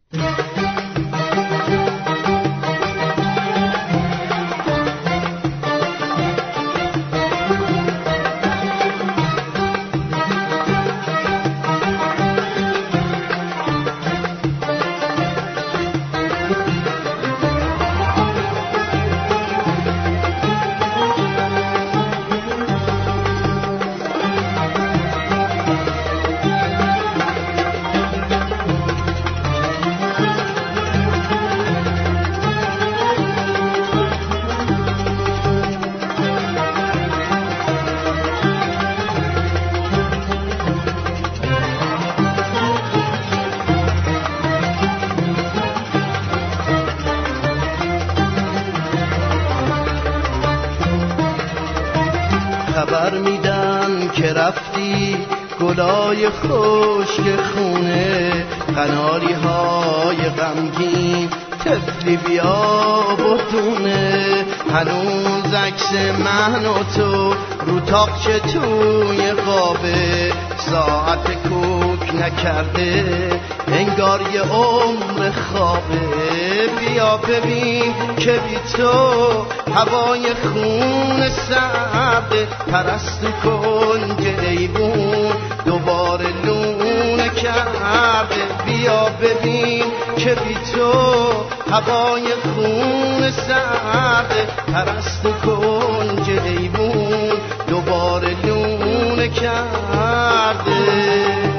خبر میدن که رفتی گلای خشک خونه، قناری های غمگین طفلی بیا بدونه. هنوز عکس من و تو رو تاقچه توی قابه، ساعت کوک نکرده انگار یه عمر خوابه. بیا ببین که بی تو هوای خون سرده، پرستو کنج ایوون دوباره لونه کرده. بیا ببین که بی تو هوای خون سرده، پرستو کنج ایوون دوباره لونه کرده.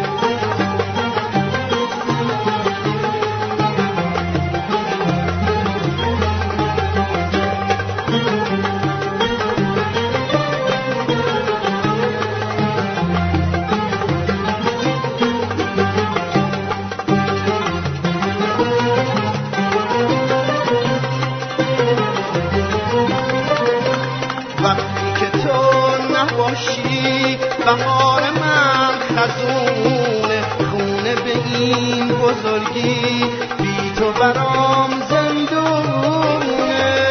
بهار من خزونه، خونه به این بزرگی بی تو برام زندونه.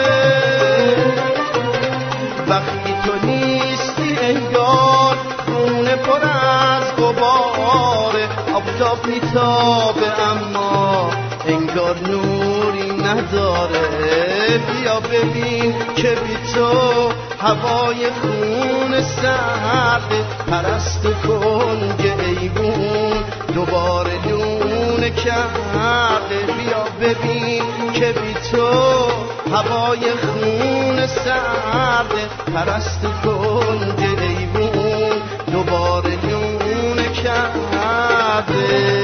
وقتی تو نیستی انگار خونه پر از غباره، آفتاب میتابه اما انگار نوری نداره. بیا ببین که بی تو هوای خون سرده، پرستو کنج ایوون دوباره لونه کرده. بیا ببین که بی تو هوای خون سرده، پرستو کنج ایوون دوباره لونه کرده.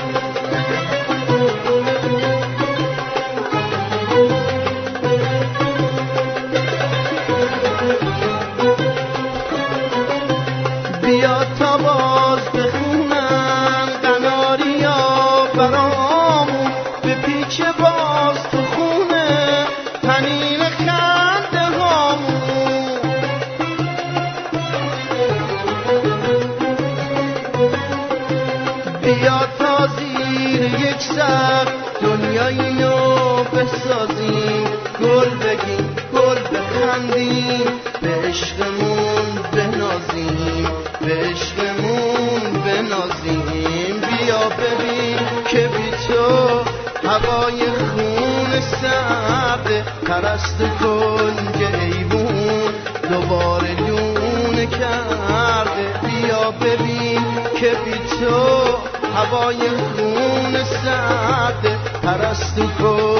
بیا تا باز بخونم قناریا برامون، به پیچ باز تو خونه تنین خنده هامون. بیا تا زیر یک سقف دنیایی نو بسازیم، گل بگیم گل بخندیم، به عشقمون بنازیم، به عشقمون بنازیم. بیا ببین که بی تو هوای خون سرده، پرستو کنج ایوون دوباره لونه کرده. بیا ببین که بی تو هوای خون سرده، پرستو کنج